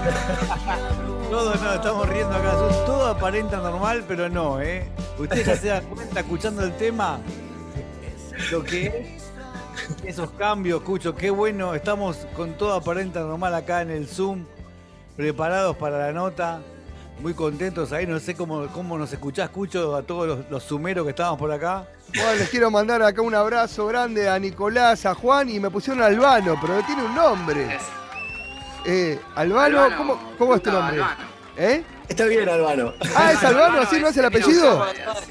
Todos nos estamos riendo acá, todo aparenta normal, pero no, ¿eh? Ustedes ya se dan cuenta escuchando el tema, lo que es esos cambios, Cucho, qué bueno, estamos con todo aparenta normal acá en el Zoom, preparados para la nota, muy contentos ahí, no sé cómo nos escuchás, Cucho, a todos los sumeros que estamos por acá. Bueno, les quiero mandar acá un abrazo grande a Nicolás, a Juan, y me pusieron Albano, pero tiene un nombre. Albano, ¿cómo es tu nombre? Albano. Está bien, Albano. Ah, ¿es Albano? ¿Así no es el apellido? Sí.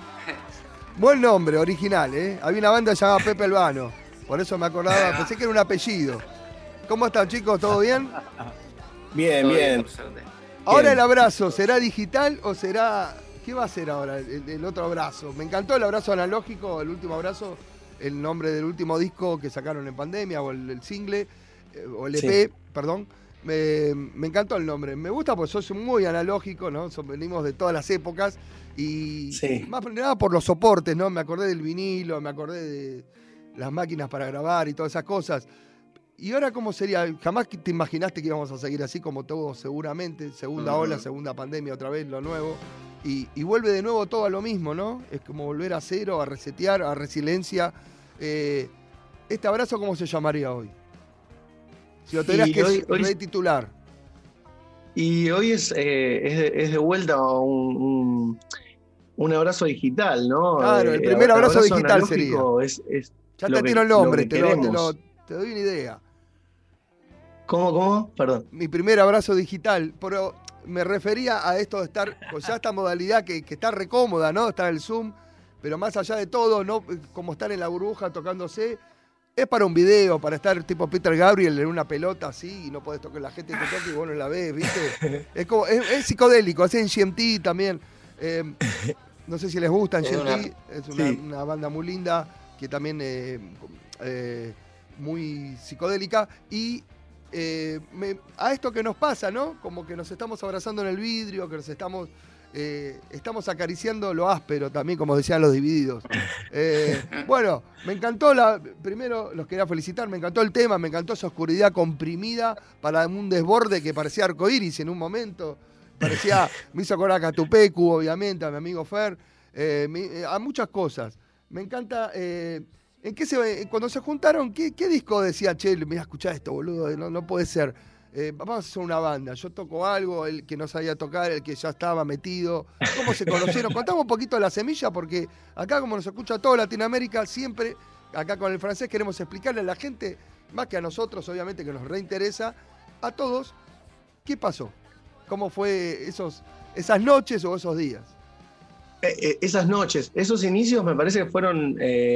Buen nombre, original, ¿eh? Había una banda llamada Pepe Albano. Por eso me acordaba, pensé que era un apellido. ¿Cómo están, chicos? ¿Todo bien? Bien, Todo bien. por suerte. Ahora el abrazo, ¿será digital o será...? ¿Qué va a ser ahora el otro abrazo? Me encantó el abrazo analógico, el último abrazo, el nombre del último disco que sacaron en pandemia, o el single, o el EP, perdón. Me encantó el nombre. Me gusta porque sos muy analógico, ¿no? Venimos de todas las épocas y más que nada por los soportes, ¿no? Me acordé del vinilo, me acordé de las máquinas para grabar y todas esas cosas. ¿Y ahora cómo sería? Jamás te imaginaste que íbamos a seguir así como todo seguramente. Segunda ola, segunda pandemia, otra vez lo nuevo. Y vuelve de nuevo todo a lo mismo, ¿no? Es como volver a cero, a resetear, a resiliencia. ¿Este abrazo cómo se llamaría hoy? Si lo tendrías que retitular. Y hoy es de vuelta un abrazo digital, ¿no? Claro, el primer abrazo digital sería. Ya te tiro el nombre, te doy una idea. ¿Cómo? Perdón. Mi primer abrazo digital, pero me refería a esto de estar, pues ya esta modalidad que está recómoda, ¿no? Está el Zoom, pero más allá de todo, ¿no? Como estar en la burbuja tocándose, es para un video, para estar tipo Peter Gabriel en una pelota así y no podés tocar, la gente te toca y vos no la ves, ¿viste? Es psicodélico, así en GMT también. No sé si les gusta en GMT, es una banda muy linda que también muy psicodélica y a esto que nos pasa, ¿no? Como que nos estamos abrazando en el vidrio, que nos estamos acariciando lo áspero también, como decían los Divididos. Bueno, me encantó, primero los quería felicitar, me encantó el tema, me encantó esa oscuridad comprimida para un desborde que parecía arcoíris en un momento. Me hizo acordar a Catupecu, obviamente, a mi amigo Fer, a muchas cosas. Me encanta. Cuando se juntaron, ¿qué disco decía, che, mira, escuchá esto, boludo, no puede ser? Vamos a hacer una banda, yo toco algo, el que no sabía tocar, el que ya estaba metido. ¿Cómo se conocieron? Contamos un poquito la semilla, porque acá, como nos escucha toda Latinoamérica, siempre, acá con el francés, queremos explicarle a la gente, más que a nosotros, obviamente, que nos reinteresa, a todos, ¿qué pasó? ¿Cómo fue esas noches o esos días? Esas noches, esos inicios me parece que fueron...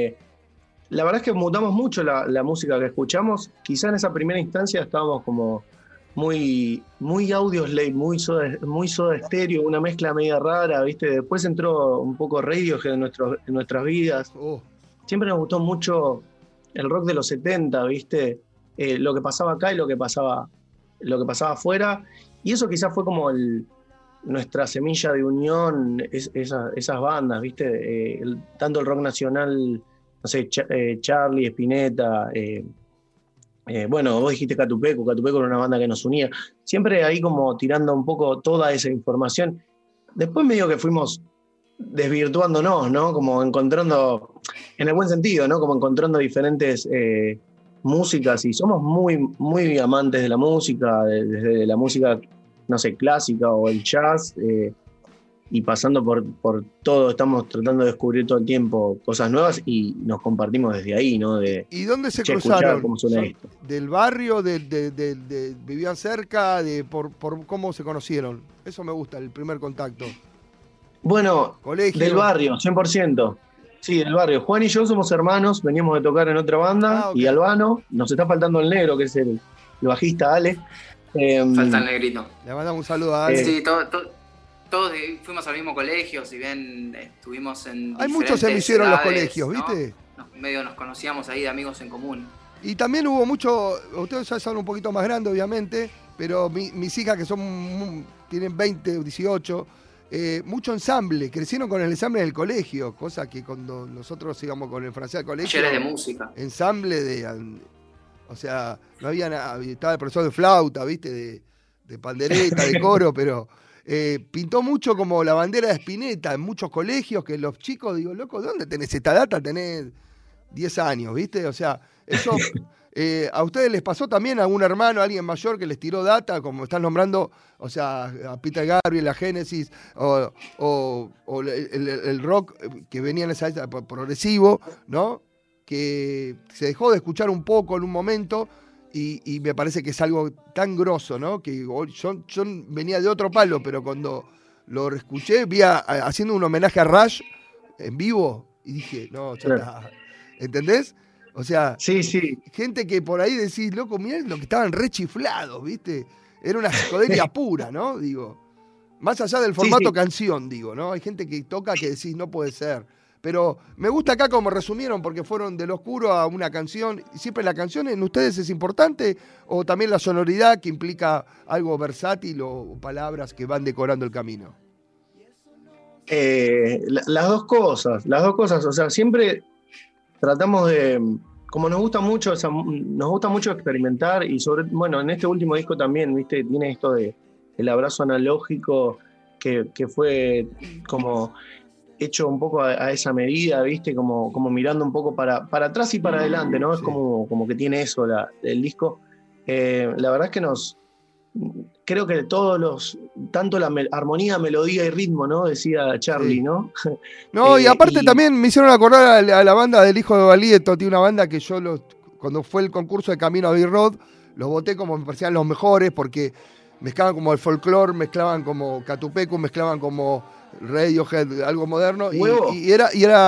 la verdad es que mutamos mucho la música que escuchamos. Quizá en esa primera instancia estábamos como muy Audioslave, muy Soda Stereo, una mezcla media rara, ¿viste? Después entró un poco Radiohead en nuestras vidas. Siempre nos gustó mucho el rock de los 70, ¿viste? Lo que pasaba acá y lo que pasaba afuera. Y eso quizás fue como nuestra semilla de unión, esas bandas, ¿viste? Tanto el rock nacional, no sé, Charlie, Spinetta, bueno, vos dijiste Catupecu era una banda que nos unía. Siempre ahí como tirando un poco toda esa información. Después medio que fuimos desvirtuándonos, ¿no? Como encontrando, en el buen sentido, ¿no? Como encontrando diferentes músicas y somos muy, muy amantes de la música, desde la música, no sé, clásica o el jazz, y pasando por todo, estamos tratando de descubrir todo el tiempo cosas nuevas y nos compartimos desde ahí, ¿no? ¿Y dónde se cruzaron? ¿Cómo suena esto? ¿Del barrio? ¿Vivían cerca? ¿Por cómo se conocieron? Eso me gusta, el primer contacto. Bueno, ¿Colegio? Del barrio, 100%. Sí, del barrio. Juan y yo somos hermanos, veníamos de tocar en otra banda, y Albano, nos está faltando el negro, que es el bajista Ale. Falta el negrito. Le mandamos un saludo a Ale. Sí, todos fuimos al mismo colegio, si bien estuvimos en Hay muchos se me hicieron los colegios, ¿no? ¿viste? Medio nos conocíamos ahí de amigos en común. Y también hubo mucho, ustedes ya son un poquito más grandes, obviamente, pero mis hijas que tienen 20 o 18, mucho ensamble, crecieron con el ensamble del colegio, cosa que cuando nosotros íbamos con el francés al colegio... Talleres de música. Ensamble o sea, no había nada, estaba el profesor de flauta, ¿viste? De de pandereta, de coro, pero pintó mucho como la bandera de Spinetta en muchos colegios, que los chicos, digo, loco, ¿de dónde tenés esta data? Tenés 10 años, ¿viste? O sea, eso... ¿A ustedes les pasó también a algún hermano, a alguien mayor que les tiró data, como están nombrando, o sea, a Peter Gabriel, a Genesis, o el rock que venía en esa época progresivo, ¿no? Que se dejó de escuchar un poco en un momento y me parece que es algo tan grosso, ¿no? Que yo venía de otro palo, pero cuando lo escuché, vi haciendo un homenaje a Rush en vivo y dije, no, ya está. ¿Entendés? O sea, sí. Gente que por ahí decís, loco, mirá lo que estaban re chiflados, ¿viste? Era una psicodelia pura, ¿no? Digo, más allá del formato canción, digo, ¿no? Hay gente que toca que decís, no puede ser. Pero me gusta acá como resumieron, porque fueron del oscuro a una canción. ¿Siempre la canción en ustedes es importante? ¿O también la sonoridad que implica algo versátil o palabras que van decorando el camino? Las dos cosas. O sea, siempre tratamos de, como nos gusta mucho experimentar y bueno, en este último disco también, viste, tiene esto de el abrazo analógico que fue como hecho un poco a esa medida, viste, como mirando un poco para atrás y para adelante, ¿no? Sí. Es como que tiene eso el disco. La verdad es que creo que tanto la armonía, melodía y ritmo, ¿no? Decía Charlie, sí. ¿No? No, y aparte también me hicieron acordar a la banda del Hijo de Valieto, tiene una banda que yo cuando fue el concurso de Camino a B-Road, los voté como me parecían los mejores, porque mezclaban como el folclore, mezclaban como Catupecu, mezclaban como Radiohead, algo moderno, y era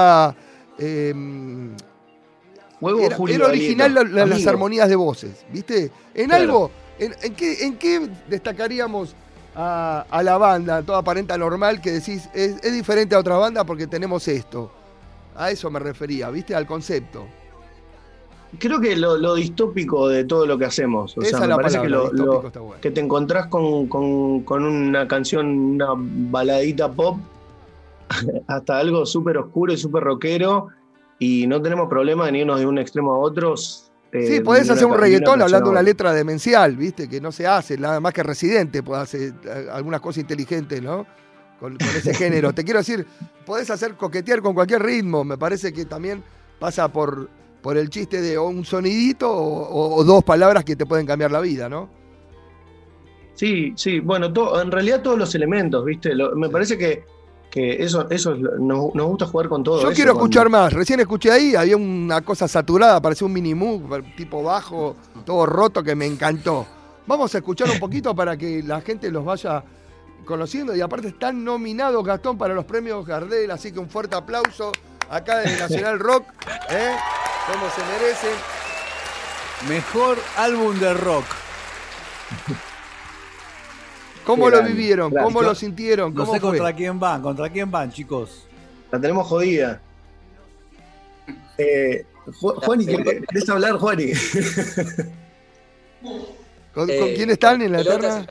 original las armonías de voces, ¿viste? Claro. ¿En qué destacaríamos a la banda, toda aparenta normal, que decís, es diferente a otra banda porque tenemos esto? A eso me refería, ¿viste? Al concepto. Creo que lo distópico de todo lo que hacemos. O sea, me parece palabra, que te encontrás con una canción, una baladita pop, hasta algo súper oscuro y súper rockero, y no tenemos problema en irnos de un extremo a otro. Sí, podés hacer un reggaetón hablando de una letra demencial, ¿viste? Que no se hace, nada más que Residente puede hacer algunas cosas inteligentes, ¿no? Con ese género. Te quiero decir, podés coquetear con cualquier ritmo. Me parece que también pasa por el chiste de un sonidito o dos palabras que te pueden cambiar la vida, ¿no? Sí. Bueno, en realidad todos los elementos, ¿viste? Me parece que eso nos gusta jugar con todo. Yo quiero escuchar más. Recién escuché ahí, había una cosa saturada, parecía un mini moog, tipo bajo, todo roto, que me encantó. Vamos a escuchar un poquito para que la gente los vaya conociendo. Y aparte están nominados, Gastón, para los premios Gardel, así que un fuerte aplauso acá de Nacional Rock, como se merecen. Mejor álbum de rock. ¿Cómo lo vivieron? ¿Cómo lo sintieron? No sé contra quién van, chicos. La tenemos jodida. Juani, ¿querés hablar, Juani? ¿Con quién están en la terna?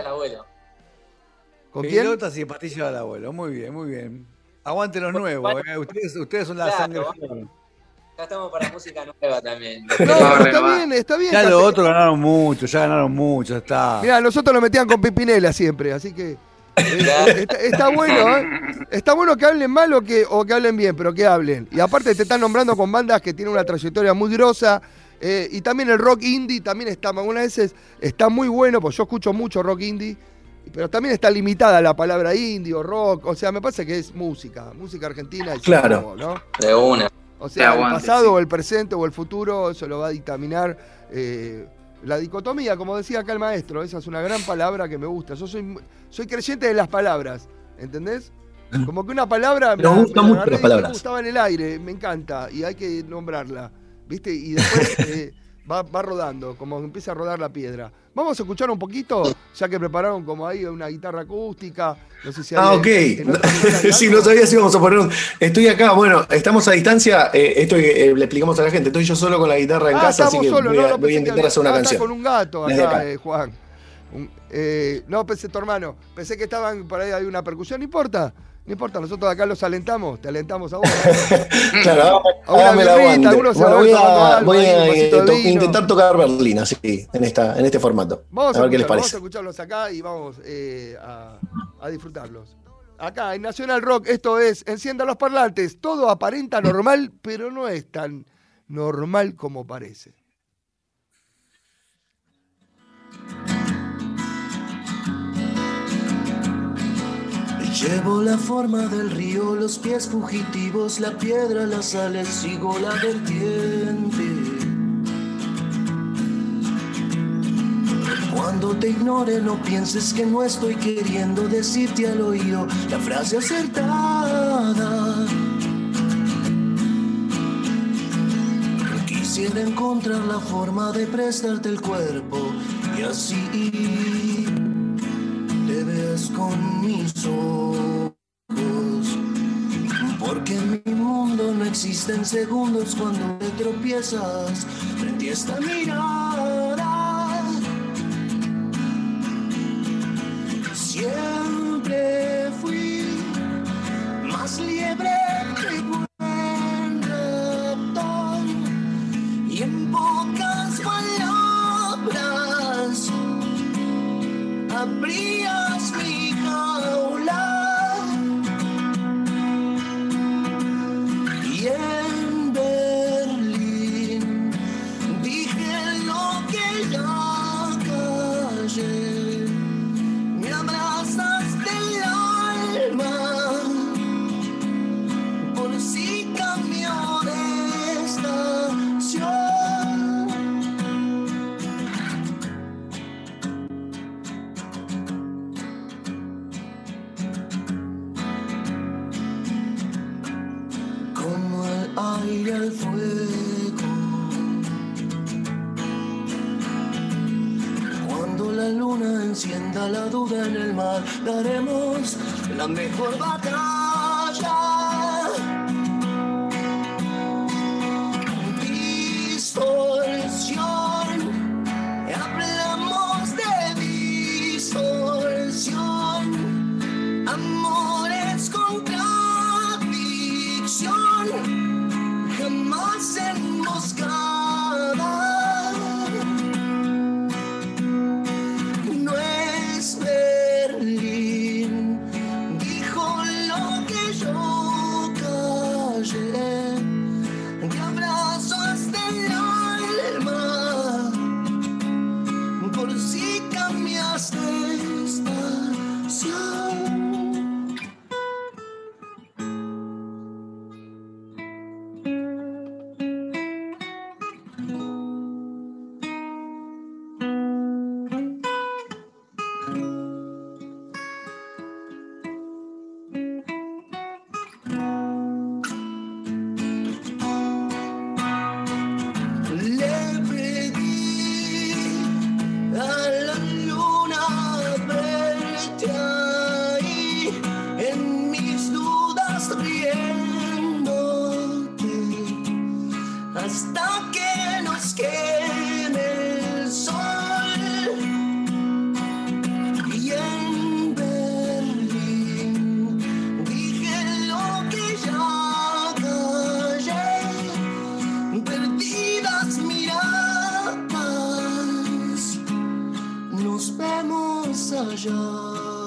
¿Con quién? Pelotas y pastillas al abuelo. Muy bien. Aguante los nuevos. Ustedes son la sangre joven. Ya estamos para música nueva también. No, está bien. Ya los otros ganaron mucho, está. Mirá, nosotros lo metían con Pipinela siempre, así que está bueno, ¿eh? Está bueno que hablen mal o que hablen bien, pero que hablen. Y aparte te están nombrando con bandas que tienen una trayectoria muy grosa. Y también el rock indie también está, algunas veces está muy bueno, pues yo escucho mucho rock indie, pero también está limitada la palabra indie o rock. O sea, me parece que es música argentina. Claro. ¿No? De una. O sea, el pasado o el presente o el futuro, eso lo va a dictaminar la dicotomía, como decía acá el maestro. Esa es una gran palabra que me gusta. Yo soy creyente de las palabras, ¿entendés? Como que una palabra me gusta mucho las palabras. Me gustaba en el aire, me encanta, y hay que nombrarla, ¿viste? Y después va rodando, como empieza a rodar la piedra. Vamos a escuchar un poquito, ya que prepararon como ahí una guitarra acústica. No sé si ok. Sí, no sabía si íbamos a poner Estoy acá, bueno, estamos a distancia. Esto le explicamos a la gente. Estoy yo solo con la guitarra en casa, así que voy a intentar hacer una canción. Estás con un gato acá, Juan. No, pensé tu hermano. Pensé que estaban por ahí, hay una percusión. No importa. No importa, nosotros acá los alentamos. Te alentamos a vos. Claro, Hágame el aguante. Bueno, voy a intentar tocar Berlín así, en este formato. Vamos a ver qué les parece. Vamos a escucharlos acá y vamos a disfrutarlos. Acá en Nacional Rock, esto es Encienda los parlantes. Todo aparenta normal, pero no es tan normal como parece. Llevo la forma del río, los pies fugitivos, la piedra, las sales, sigo la vertiente. Cuando te ignore no pienses que no estoy queriendo decirte al oído la frase acertada. Quisiera encontrar la forma de prestarte el cuerpo y así te veas con mis ojos, porque en mi mundo no existen segundos cuando te tropiezas frente a esta mirada. Siempre fui más liebre que buen ratón, y en pocas palabras abrías mi jaula, y en Berlín dije lo que ya callé. Me abrazaste el alma por si cambió de estación. Aire al fuego. Cuando la luna encienda la duda en el mar, daremos la mejor batalla. Distorsión, hablamos de distorsión. Amores contradicción. Jamás emboscada. No es Berlín, dijo lo que yo callé. Te abrazo hasta el alma por si cambiaste estación. Hasta que nos queme el sol, y en Berlín dije lo que ya callé. Perdidas miradas, nos vemos allá.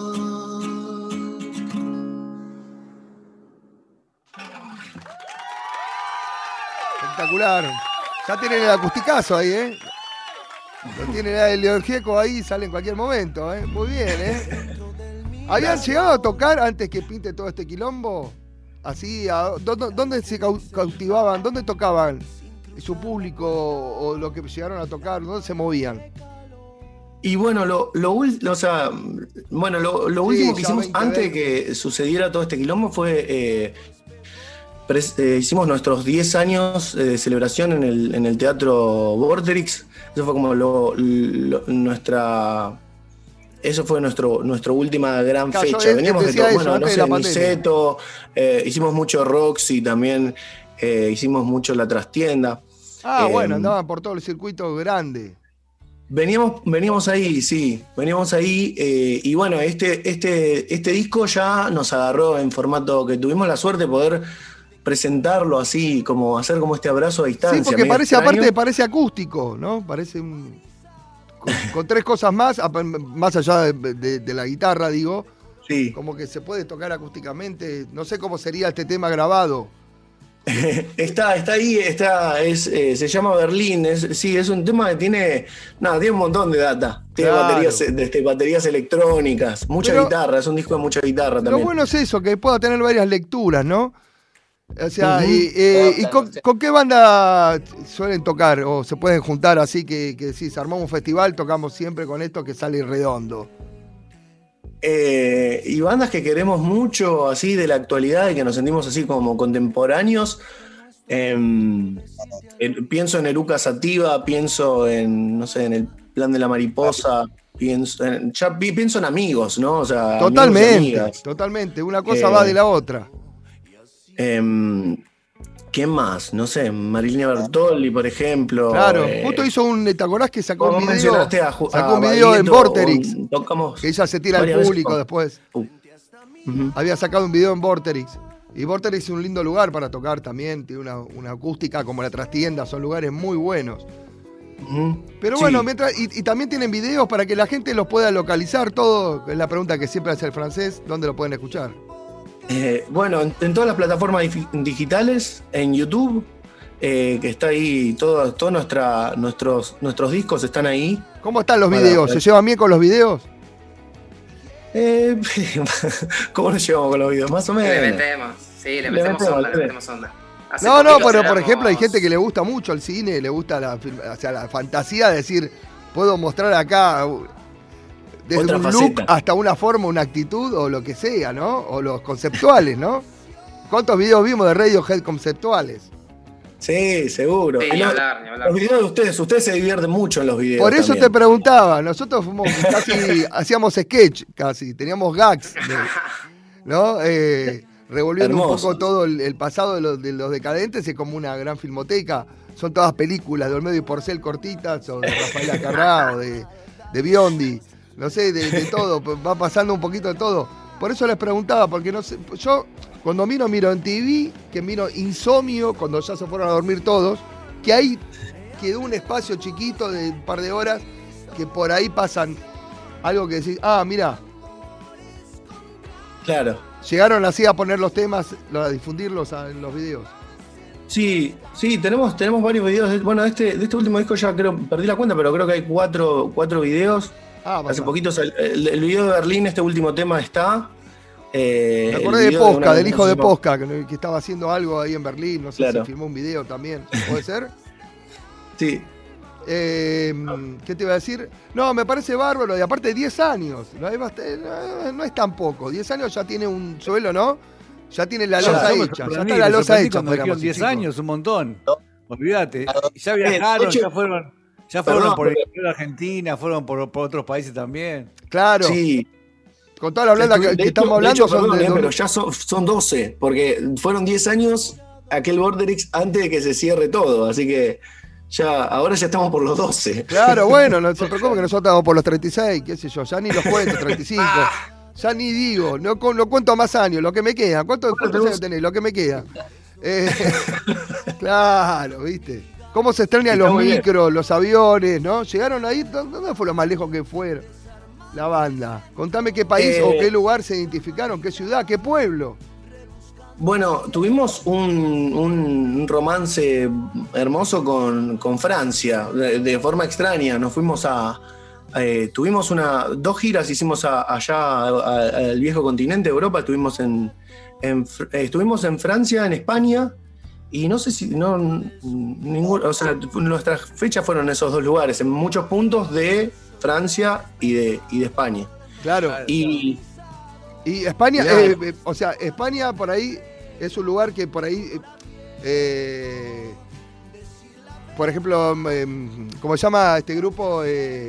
Espectacular. Ya tienen el acusticazo ahí, ¿eh? Lo tienen el León Gieco ahí, sale en cualquier momento, ¿eh? Muy bien, ¿eh? ¿Habían llegado a tocar antes que pinte todo este quilombo? Así, ¿dónde se cautivaban? ¿Dónde tocaban su público o lo que llegaron a tocar? ¿Dónde se movían? Y bueno, lo último que hicimos antes de que sucediera todo este quilombo fue... hicimos nuestros 10 años de celebración en el Teatro Vorterix. Eso fue como eso fue nuestra última gran fecha. Veníamos de todo, bueno, no sé, Niceto, hicimos mucho Roxy también, hicimos mucho La Trastienda. Bueno, andaban por todo el circuito grande. Veníamos ahí, sí, veníamos ahí. Y bueno, este disco ya nos agarró en formato que tuvimos la suerte de poder presentarlo así, como hacer como este abrazo a distancia. Sí, porque medio parece, extraño. aparte parece acústico, ¿no? Parece con tres cosas más allá de la guitarra, digo, Sí. como que se puede tocar acústicamente. No sé cómo sería este tema grabado. Está ahí, se llama Berlín. Es un tema que tiene un montón de data. Tiene Claro. baterías electrónicas, mucha Pero guitarra, es un disco de mucha guitarra Lo también. bueno es eso, que pueda tener varias lecturas, ¿no? O sea, Ujú. ¿y con qué banda suelen tocar? ¿O se pueden juntar así que decís, armamos un festival, tocamos siempre con esto que sale redondo? Y bandas que queremos mucho, así de la actualidad y que nos sentimos así como contemporáneos. Pienso en Eruca Sativa, pienso en, no sé, en el Plan de la Mariposa, pienso en amigos, ¿no? O sea, amigos y Totalmente, amigas. totalmente. Una cosa va de la otra. ¿Quién más? No sé, Marilina Bertolli, por ejemplo. Claro, justo hizo ¿te acordás que sacó Vos un video? mencionaste Sacó un video en Baglietto, Vorterix, tocamos que ella se tira al varias veces público con- después. Ujú. Había sacado un video en Vorterix. Y Vorterix es un lindo lugar para tocar también. Tiene una acústica como la trastienda. Son lugares muy buenos. Ujú. Pero Sí. bueno, y también tienen videos para que la gente los pueda localizar todo. Es la pregunta que siempre hace el francés. ¿Dónde lo pueden escuchar? Bueno, en todas las plataformas digitales, en YouTube, que está ahí, todos nuestros discos están ahí. ¿Cómo están los Para- videos? ¿Se llevan bien con los videos? ¿Cómo nos llevamos con los videos? Más o Le menos. metemos, sí, le Le metemos metemos, onda, le le metemos onda. Hace No, poquito pero por cerramos- ejemplo hay gente que le gusta mucho el cine, le gusta la fantasía de decir, puedo mostrar acá desde Otra un faceta. look hasta una forma, una actitud o lo que sea, ¿no? O los conceptuales, ¿no? ¿Cuántos videos vimos de Radiohead conceptuales? Sí, seguro. Sí, Y ni los- hablar, ni hablar. Los videos de ustedes se divierten mucho en los videos. Por eso también. te preguntaba, nosotros fuimos casi, hacíamos sketch casi, teníamos gags, ¿no? Revolviendo un Hermoso. poco todo el pasado de los decadentes, es como una gran filmoteca, son todas películas de Olmedo y Porcel cortitas, o de Rafael Acarrá, o de Biondi, no sé, de todo, va pasando un poquito de todo. Por eso les preguntaba, porque no sé, yo cuando miro en TV, que miro Insomnio, cuando ya se fueron a dormir todos, que ahí quedó un espacio chiquito de un par de horas que por ahí pasan algo que decís, mira, Claro. llegaron así a poner los temas, a difundirlos en los videos. Sí, tenemos varios videos. De este último disco ya creo, perdí la cuenta, pero creo que hay cuatro videos. Hace poquito el video de Berlín, este último tema está. Me acordé de Posca, del hijo de Posca, que estaba haciendo algo ahí en Berlín, no sé Claro. si filmó un video también, ¿puede ser? Sí. ¿Qué te iba a decir? No, me parece bárbaro, y aparte 10 años, no es tan poco, 10 años ya tiene un suelo, ¿no? Ya tiene la losa Yo me hecha, ya sorprendí, está la me losa sorprendí hecha. cuando dijeron podríamos 10 decir, años, un montón. Olvídate. Ya de viajaron, hecho- ya fueron Perdón, por pero- Argentina, fueron por otros países también. Claro, Sí. con toda la blanda que estamos hablando son de pero ya son 12, porque fueron 10 años aquel Vorterix antes de que se cierre todo, así que ahora ya estamos por los 12. Claro, bueno, no se preocupe que nosotros estamos por los 36, qué sé yo, ya ni los cuento, 35. Ya ni digo, no cuento más años, lo que me queda. ¿Cuántos años tenés? Lo que me queda. Claro, ¿viste? ¿Cómo se extrañan Está los muy bien. micros, los aviones, ¿no? ¿Llegaron ahí? ¿Dónde fue lo más lejos que fue la banda? Contame qué país o qué lugar se identificaron, qué ciudad, qué pueblo. Bueno, tuvimos un romance hermoso con Francia, de forma extraña. Nos fuimos tuvimos 2 giras, hicimos allá al viejo continente, Europa. Estuvimos en Francia, en España, y no sé si o sea, nuestras fechas fueron en esos 2 lugares, en muchos puntos de Francia y de España. Claro. Y Y España, Claro. o sea, España por ahí es un lugar que por ahí, por ejemplo, ¿cómo se llama este grupo?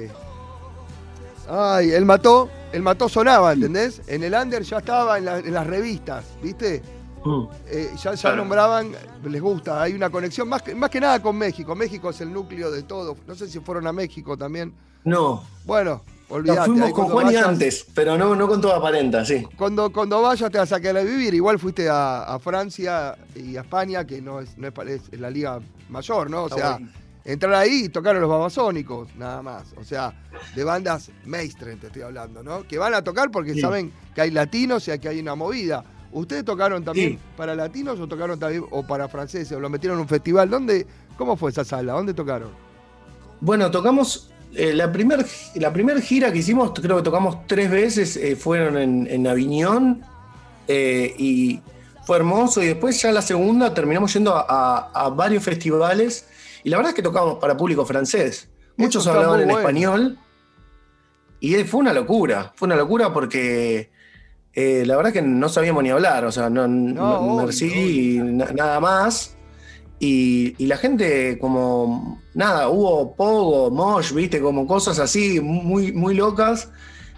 El Mató sonaba, ¿entendés? En el under ya estaba en las revistas, ¿viste? Ya Claro. nombraban, les gusta, hay una conexión más que nada con México. México es el núcleo de todo. No sé si fueron a México también. No, Bueno, nos olvídate. fuimos ahí con cuando Juan y vayas- antes, pero no con toda aparenta, sí. Cuando vayas te vas a quedar a vivir. Igual fuiste a Francia y a España, que no es la liga mayor, ¿no? O Está sea, bueno. entrar ahí y tocar a los Babasónicos, nada más. O sea, de bandas mainstream te estoy hablando, ¿no? Que van a tocar porque Sí. saben que hay latinos y que hay una movida. ¿Ustedes tocaron también Sí. para latinos o tocaron también o para franceses o lo metieron en un festival? ¿Cómo fue esa sala? ¿Dónde tocaron? Bueno, tocamos la primer gira que hicimos, creo que tocamos 3 veces, fueron en Aviñón, y fue hermoso. Y después ya la segunda terminamos yendo a varios festivales. Y la verdad es que tocábamos para público francés. Muchos está hablaban muy en bueno. español. Y fue una locura porque la verdad que no sabíamos ni hablar. O sea, obvio, Merci y nada más. Y la gente como, nada, hubo pogo, mosh, viste, como cosas así muy, muy locas.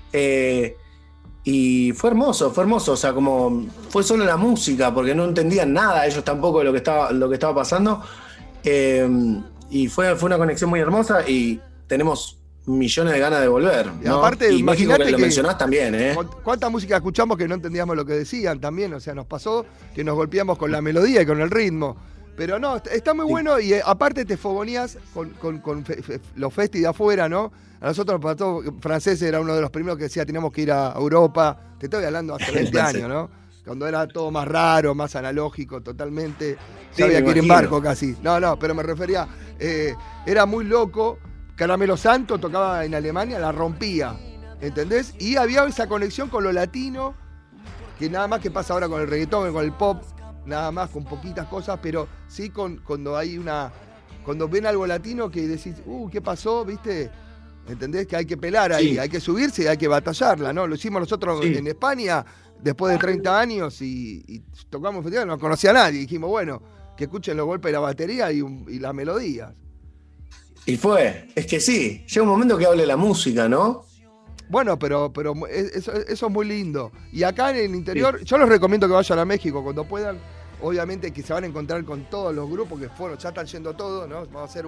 Y fue hermoso, o sea, como fue solo la música, porque no entendían nada ellos tampoco de lo que estaba pasando. Y fue una conexión muy hermosa y tenemos millones de ganas de volver, Y ¿no? aparte, y México, imagínate que lo que- mencionás también, ¿eh? ¿Cuánta música escuchamos que no entendíamos lo que decían también? O sea, nos pasó que nos golpeamos con la melodía y con el ritmo. Pero no, está muy Sí. bueno y aparte te fogonías con los festis de afuera, ¿no? A nosotros, para todo, francés era uno de los primeros que decía tenemos que ir a Europa. Te estoy hablando hace 20 Francés. años, ¿no? Cuando era todo más raro, más analógico, totalmente. Sí, Ya había me que ir en imagino. barco casi. No, pero me refería, era muy loco. Caramelo Santo tocaba en Alemania, la rompía, ¿entendés? Y había esa conexión con lo latino, que nada más que pasa ahora con el reggaetón, con el pop, nada más con poquitas cosas, pero sí cuando ven algo latino que decís, ¿qué pasó? ¿Viste? ¿Entendés? Que hay que pelar ahí, Sí. hay que subirse y hay que batallarla, ¿no? Lo hicimos nosotros Sí. en España después de 30 años y tocamos festival, no conocía a nadie. Dijimos, bueno, que escuchen los golpes de la batería y las melodías. Y es que sí, llega un momento que hable la música, ¿no? Bueno, pero eso es muy lindo. Y acá en el interior, yo les recomiendo que vayan a México cuando puedan. Obviamente que se van a encontrar con todos los grupos que fueron, ya están yendo todos, ¿no? Vamos a hacer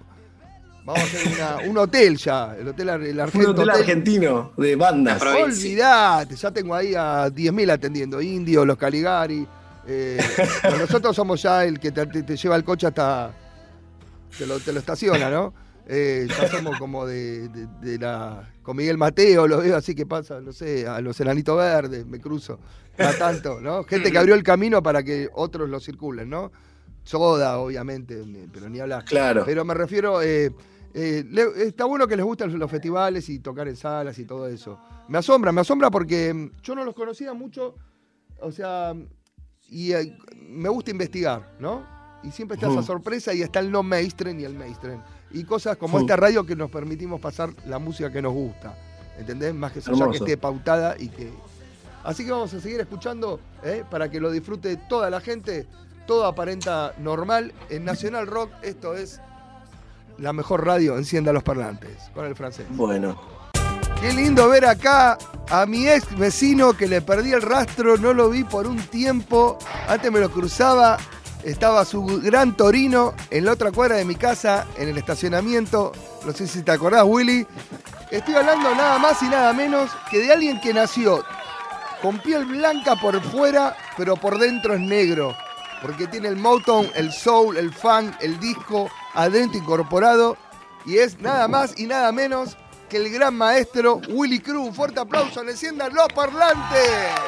un hotel ya, el hotel Un Argento. hotel argentino de bandas. Pro- Olvidate, ya tengo ahí a 10.000 atendiendo, Indio, los Caligari. Bueno, nosotros somos ya el que te lleva el coche hasta. Te lo estaciona, ¿no? Ya somos como con Miguel Mateo, lo veo así que pasa, no sé, a los Enanitos Verdes, me cruzo, cada tanto, ¿no? Gente que abrió el camino para que otros lo circulen, ¿no? Soda, obviamente, pero ni hablar. Claro. Pero me refiero, está bueno que les gustan los festivales y tocar en salas y todo eso. Me asombra porque yo no los conocía mucho, o sea, y me gusta investigar, ¿no? Y siempre está esa sorpresa y está el no mainstream y el mainstream. Y cosas como esta radio que nos permitimos pasar la música que nos gusta. ¿Entendés? Más que eso, ya que Hermoso. esté pautada y que. Así que vamos a seguir escuchando para que lo disfrute toda la gente. Todo aparenta normal. En Nacional Rock, esto es la mejor radio. Encienda los parlantes con el francés. Bueno. Qué lindo ver acá a mi ex vecino que le perdí el rastro, no lo vi por un tiempo, antes me lo cruzaba, estaba su gran Torino en la otra cuadra de mi casa, en el estacionamiento, no sé si te acordás, Willy. Estoy hablando nada más y nada menos que de alguien que nació con piel blanca por fuera, pero por dentro es negro, porque tiene el Motown, el soul, el funk, el disco adentro incorporado, y es nada más y nada menos que el gran maestro Willy Cruz. Un fuerte aplauso, le enciendan los parlantes.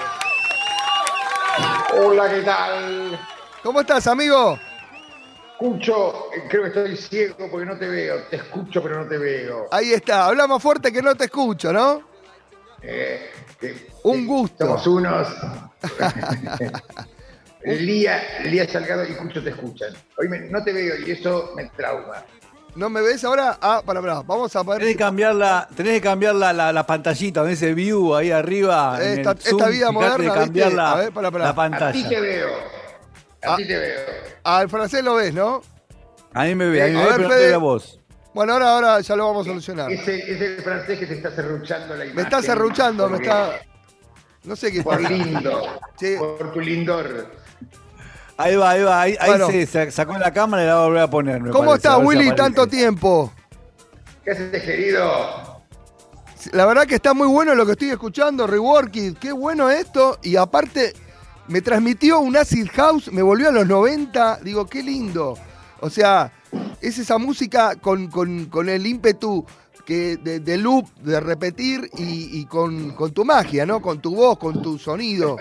Hola, ¿qué tal? ¿Cómo estás, amigo? Escucho, creo que estoy ciego porque no te veo. Te escucho, pero no te veo. Ahí está, habla más fuerte que no te escucho, ¿no? Un gusto. Somos unos. Lía Salgado y Cucho te escuchan. Hoy no te veo y eso me trauma. ¿No me ves ahora? Pará, vamos a ver. Tenés que cambiar la pantallita, donde ese view ahí arriba. en el Esta Zoom, vida fijate moderna, de cambiar ¿viste? la, A ver, pará. la A ti pantalla. te veo. A ti te veo. Al francés lo ves, ¿no? A mí me ve, A ver, pero no Fede. te ve a vos. Bueno, ahora ya lo vamos a solucionar. Ese francés que te está serruchando la imagen. Me está serruchando, me Porque- está. No sé qué Por pasa. lindo. Sí. Por tu lindor. Ahí va, ahí Bueno. se sacó la cámara y la va a volver a poner. ¿Cómo estás, a ver si Willy? aparece. Tanto tiempo. ¿Qué haces, querido? La verdad que está muy bueno lo que estoy escuchando, Reworked. Qué bueno esto. Y aparte, me transmitió un acid house, me volvió a los 90. Digo, qué lindo. O sea, es esa música con el ímpetu de loop, de repetir y con tu magia, ¿no? Con tu voz, con tu sonido.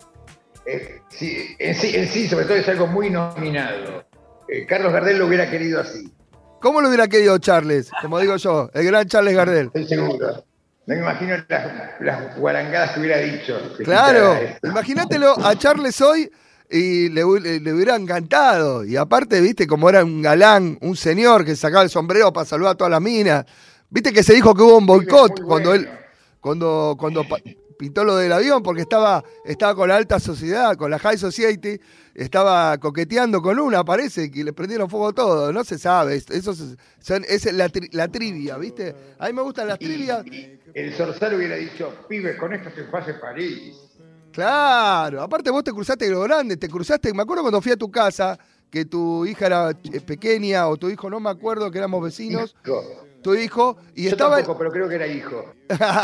Sí, en sí, sobre todo es algo muy nominado. Carlos Gardel lo hubiera querido así, ¿Cómo lo hubiera querido Charles? Como digo yo, el gran Charles Gardel. estoy seguro. No me imagino las guarangadas que hubiera dicho. que Claro, quitara esto. imagínatelo a Charles hoy y le hubiera encantado. Y aparte, viste, como era un galán, un señor que sacaba el sombrero para saludar a todas las minas. Viste que se dijo que hubo un boicot Muy cuando bueno. él, cuando pintó lo del avión, porque estaba con la alta sociedad, con la high society, estaba coqueteando con una, parece, que le prendieron fuego todo, no se sabe, eso es la trivia, ¿viste? A mí me gustan las trivias. Y el Zorzal hubiera dicho, pibes, con esto se pase París. Claro, aparte vos te cruzaste lo grande, me acuerdo cuando fui a tu casa, que tu hija era pequeña, o tu hijo, no me acuerdo, que éramos vecinos, Hijo. tu hijo, y Yo estaba tampoco, pero creo que era hijo.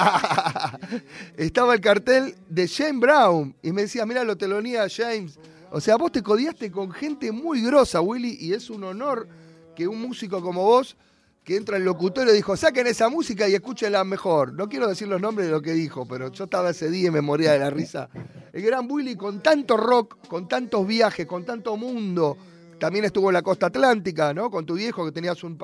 estaba el cartel de James Brown, y me decía, mira, lo telonía James. O sea, vos te codiaste con gente muy grosa, Willy, y es un honor que un músico como vos, que entra el locutorio y dijo, saquen esa música y escúchenla mejor. No quiero decir los nombres de lo que dijo, pero yo estaba ese día y me moría de la risa. El gran Willy con tanto rock, con tantos viajes, con tanto mundo. También estuvo en la costa atlántica, ¿no? Con tu viejo que tenías un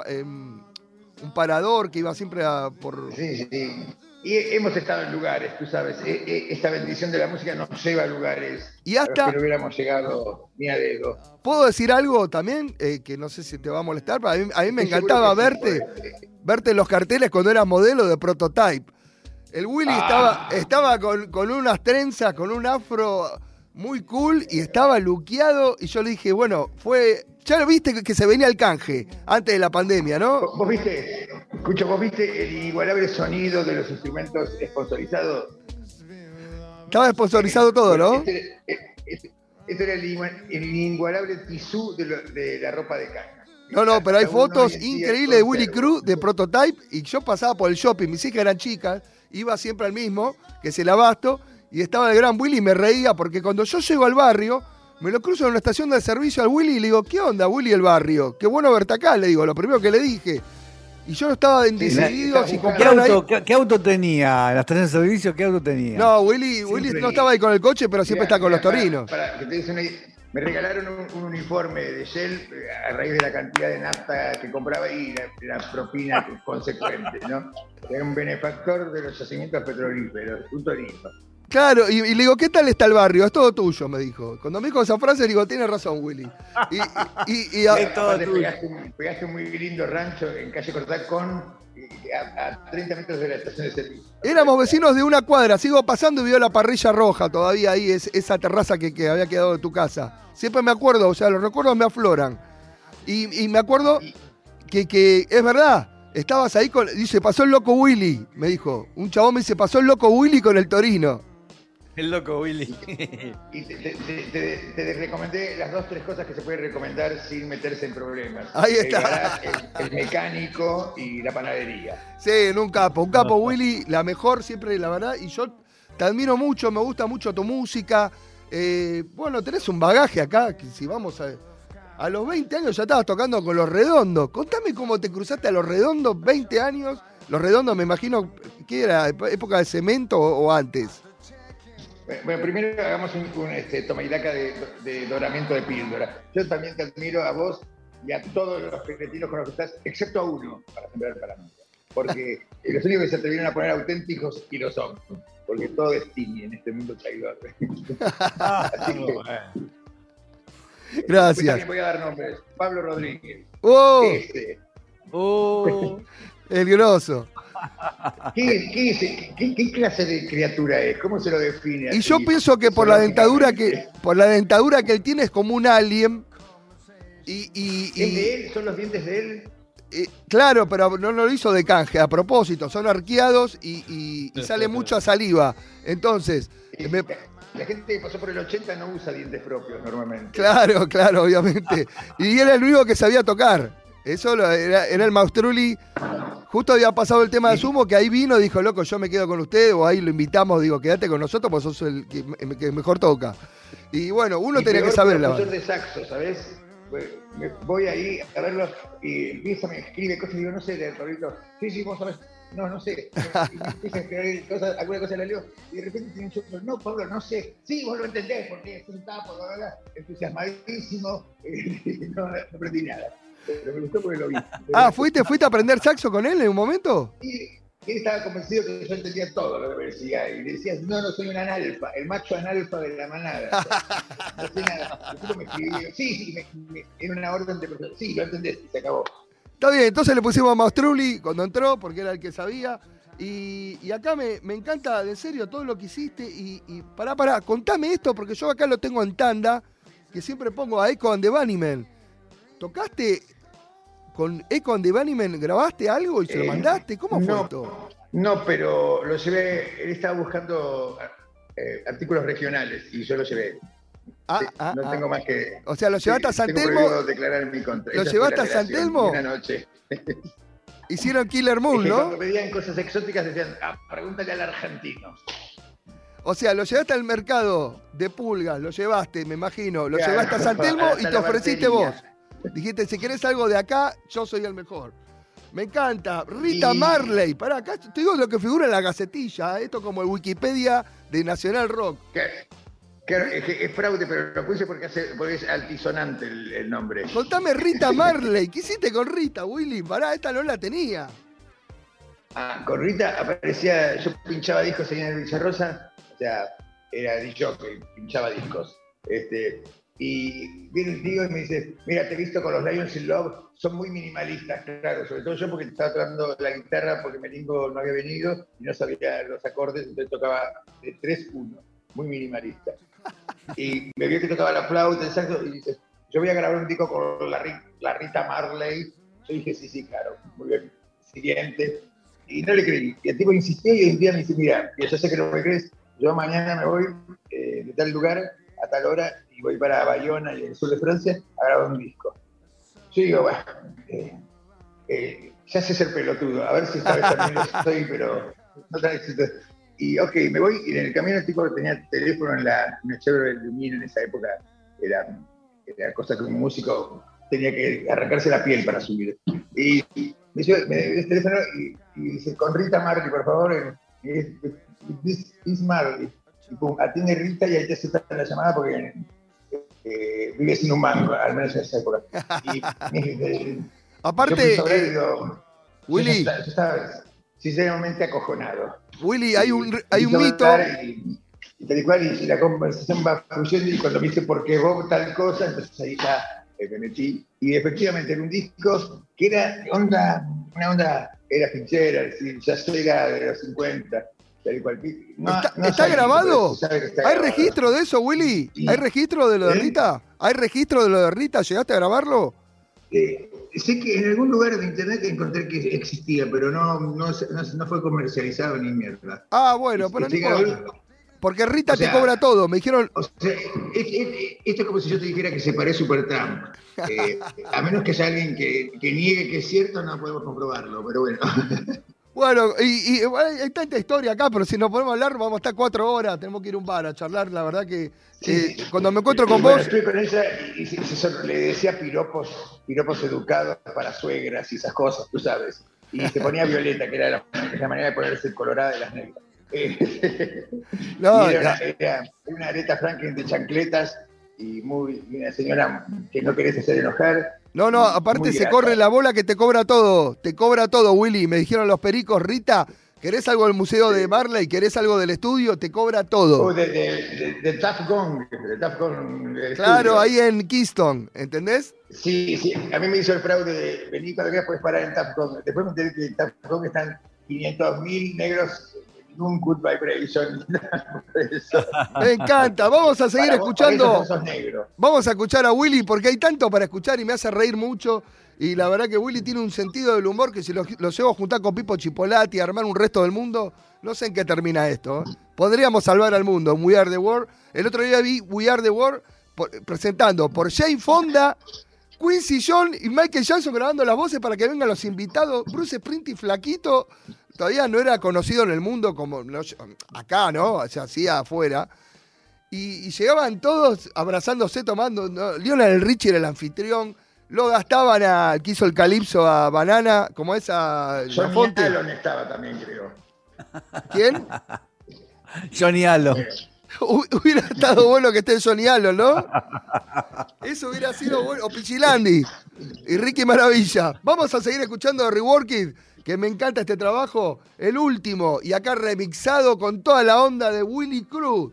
parador que iba siempre por... Sí. Y hemos estado en lugares, tú sabes. Esta bendición de la música nos lleva a lugares Y hasta- a los que no hubiéramos llegado ni a dedo. ¿Puedo decir algo también? Que no sé si te va a molestar, pero a mí me Estoy encantaba seguro que sí, verte en los carteles cuando eras modelo de Prototype. El Willy estaba con unas trenzas, con un afro muy cool y estaba luqueado y yo le dije, bueno, ya lo viste que se venía el canje antes de la pandemia, ¿no? ¿Vos viste, escucho, vos viste el inigualable sonido de los instrumentos sponsorizados? Estaba sponsorizado todo, ¿no? Este era el inigualable tisú de la ropa de caña. No, pero hay Cada uno fotos hoy en día increíbles de Willy conserva. Cruz de Prototype y yo pasaba por el shopping, mis hijas eran chicas, iba siempre al mismo, que es el Abasto, y estaba el gran Willy y me reía porque cuando yo llego al barrio, me lo cruzo en una estación de servicio al Willy y le digo, ¿qué onda, Willy, el barrio? Qué bueno verte acá, le digo, lo primero que le dije. Y yo estaba decidido si ¿Qué compraron ahí. ¿Qué auto tenía? ¿En la estación de servicio qué auto tenía? No, Willy Siempre- no estaba ahí con el coche, pero siempre Mirá, está con los mirá, torinos. para que te des una idea, me regalaron un uniforme de Shell a raíz de la cantidad de nafta que compraba y la propina consecuente, ¿no? Era un benefactor de los yacimientos petrolíferos, un torino. Claro, y le digo, ¿qué tal está el barrio? Es todo tuyo, me dijo. Cuando me dijo esa frase, le digo, tiene razón, Willy. Es todo Aparte, tuyo. pegaste un muy lindo rancho en calle Cortacón, a 30 metros de la estación de servicio. Éramos vecinos de una cuadra, sigo pasando y veo la parrilla roja todavía ahí, esa terraza que había quedado de tu casa. Siempre me acuerdo, o sea, los recuerdos me afloran. Y me acuerdo que es verdad, estabas ahí dice, pasó el loco Willy, me dijo. Un chabón me dice, pasó el loco Willy con el Torino. El loco Willy. Y te recomendé las 2-3 cosas que se puede recomendar sin meterse en problemas. Ahí El está. garage, el mecánico y la panadería. Sí, en un capo Willy, la mejor siempre, la verdad. Y yo te admiro mucho, me gusta mucho tu música. Bueno, tenés un bagaje acá, que si vamos a los 20 años ya estabas tocando con Los Redondos. Contame cómo te cruzaste a Los Redondos, 20 años. Los Redondos, me imagino, ¿qué era? ¿Época de cemento o antes? Bueno, primero hagamos un toma y daca de doramiento de píldora. Yo también te admiro a vos y a todos los pequeñinos con los que estás, excepto a uno, para sembrar para nunca. Porque los únicos que se atrevieron a poner auténticos y lo son. Porque todo es tini en este mundo traidor. Así que, después Gracias. también voy a dar nombres. Pablo Rodríguez. ¡Oh! Este. El grosso. ¿Qué clase de criatura es? ¿Cómo se lo define? Y así, yo pienso que por la dentadura que él tiene es como un alien. ¿Es de él? ¿Son los dientes de él? Claro, pero no lo hizo de canje, a propósito, son arqueados y sale mucha saliva. Entonces, la gente que pasó por el 80 no usa dientes propios normalmente. Claro, obviamente. Y era el único que sabía tocar. Eso era el Maestrulli. Justo había pasado el tema de Sumo, que ahí vino, dijo, loco, yo me quedo con usted, o ahí lo invitamos, digo, quédate con nosotros, pues sos el que mejor toca. Y bueno, uno tenía que saber la profesor de saxo, ¿sabes? Voy ahí a verlo y empieza, me escribe cosas y digo, no sé, de Pablito, sí, vos sabés, no sé. Y me empieza a escribir cosas, alguna cosa la leo, y de repente tiene un show, no, Pablo, no sé, sí, vos lo entendés, porque es un tapo, entusiasmadísimo, no aprendí nada. Pero me gustó porque lo vi. ¿Fuiste a aprender saxo con él en un momento? Y él estaba convencido que yo entendía todo lo que me decía. Y le decía, no soy un analfa, el macho analfa de la manada. No sé nada. El tipo me escribió, sí, era una orden de profesor. Sí, lo entendés, y se acabó. Está bien, entonces le pusimos a Maestrulli cuando entró, porque era el que sabía. Y acá me encanta, en serio, todo lo que hiciste. Y pará, contame esto, porque yo acá lo tengo en tanda, que siempre pongo a Echo and the Bunnymen. ¿Tocaste con Echo and the Bunnymen? ¿Grabaste algo y se lo mandaste? ¿Cómo fue esto? No, pero lo llevé, él estaba buscando artículos regionales y yo lo llevé. No tengo más que... O sea, ¿lo llevaste a San Telmo? Tengo declarar en mi contra. ¿Lo llevaste a San Telmo? Una noche. Hicieron Killer Moon, ¿no? Cuando pedían cosas exóticas decían, pregúntale al argentino. O sea, lo llevaste al mercado de pulgas, lo llevaste, me imagino, lo llevaste a San Telmo y te ofreciste vos. Dijiste, si querés algo de acá, yo soy el mejor. Me encanta. Rita Marley. Pará, acá te digo lo que figura en la gacetilla. Esto como el Wikipedia de Nacional Rock. Es fraude, pero lo puse porque es altisonante el nombre. Contame Rita Marley. ¿Qué hiciste con Rita, Willy? Pará, esta no la tenía. Con Rita aparecía, yo pinchaba discos ahí en el Villarrosa, o sea, era DJ que pinchaba discos. Y viene el tío y me dice, mira, te he visto con los Lions in Love, son muy minimalistas, claro, sobre todo yo porque estaba tocando la guitarra porque Melingo no había venido y no sabía los acordes, entonces tocaba de 3-1, muy minimalista. Y me vio que tocaba la flauta, exacto, y dice, yo voy a grabar un disco con la Rita Marley. Yo dije, sí, claro, muy bien, siguiente. Y no le creí, y el tipo insistió y un día me dice, mira, yo sé que no me crees, yo mañana me voy de tal lugar a tal hora y voy para Bayona y el sur de Francia a grabar un disco. Yo digo, bueno, ya sé ser pelotudo, a ver si esta vez también lo soy, pero no tan exitoso. Y ok, me voy, y en el camino el tipo tenía teléfono en una Chevrolet Lumina en esa época, era cosa que un músico tenía que arrancarse la piel para subir. Y me dio el teléfono y dice, con Rita Marley, por favor, this Marley. Y pum, atiende Rita y ahí te aceptan la llamada porque vive sin un mango, al menos en esa época. Y, aparte, Willy, yo estaba sinceramente acojonado. Willy, hay un mito. Y tal y cual, y la conversación va fluyendo, y cuando me dice por qué Bob tal cosa, entonces ahí ya me metí. Y efectivamente era un disco que era una onda, era pinchera, es decir, ya era de los 50. ¿Está grabado? ¿Hay registro de eso, Willy? Sí. ¿Hay registro de lo de Rita? ¿Hay registro de lo de Rita? ¿Llegaste a grabarlo? Sé que en algún lugar de internet encontré que existía, pero no fue comercializado ni mierda. Ah, bueno, pero no importa. Porque Rita te cobra todo, me dijeron... O sea, esto es como si yo te dijera que separé Supertramp. A menos que haya alguien que niegue que es cierto, no podemos comprobarlo, pero bueno. Bueno, y hay tanta historia acá, pero si nos podemos hablar, vamos a estar 4 horas, tenemos que ir a un bar a charlar, la verdad que cuando me encuentro con vos... Estoy con ella y le decía piropos educados para suegras y esas cosas, tú sabes. Y se ponía violeta, que era la manera de ponerse colorada de las negras. No, era una Aretha Franklin de chancletas y una señora que no querés hacer enojar. No, aparte se corre la bola que te cobra todo, Willy. Me dijeron los pericos, Rita, ¿querés algo del museo de Marley? ¿Querés algo del estudio? Te cobra todo. De Tuff Gong. Claro, ahí en Keystone, ¿entendés? Sí, a mí me hizo el fraude de venir cuando quieras puedes parar en Tuff Gong. Después me enteré que en Tuff Gong están 500.000 negros ningún good vibration. Me encanta. Vamos a seguir escuchando. Para eso sos negro. Vamos a escuchar a Willy porque hay tanto para escuchar y me hace reír mucho. Y la verdad que Willy tiene un sentido del humor que si lo llevo a juntar con Pipo Chipolati y armar un resto del mundo, no sé en qué termina esto. Podríamos salvar al mundo en We Are the World. El otro día vi We Are the World presentando por Jane Fonda, Quincy Jones y Michael Jackson grabando las voces para que vengan los invitados. Bruce Springsteen flaquito, todavía no era conocido en el mundo como acá, ¿no? Se hacía afuera. Y llegaban todos abrazándose, tomando, ¿no? Lionel Richie era el anfitrión. Lo gastaban al que hizo el calipso a Banana, como esa Johnny Allen estaba también, creo. ¿Quién? Johnny Allen. Hubiera estado bueno que esté Johnny Allen, ¿no? Eso hubiera sido bueno. O Pichilandi y Ricky Maravilla. Vamos a seguir escuchando Reworked, que me encanta este trabajo. El último, y acá remixado con toda la onda de Willy Cruz.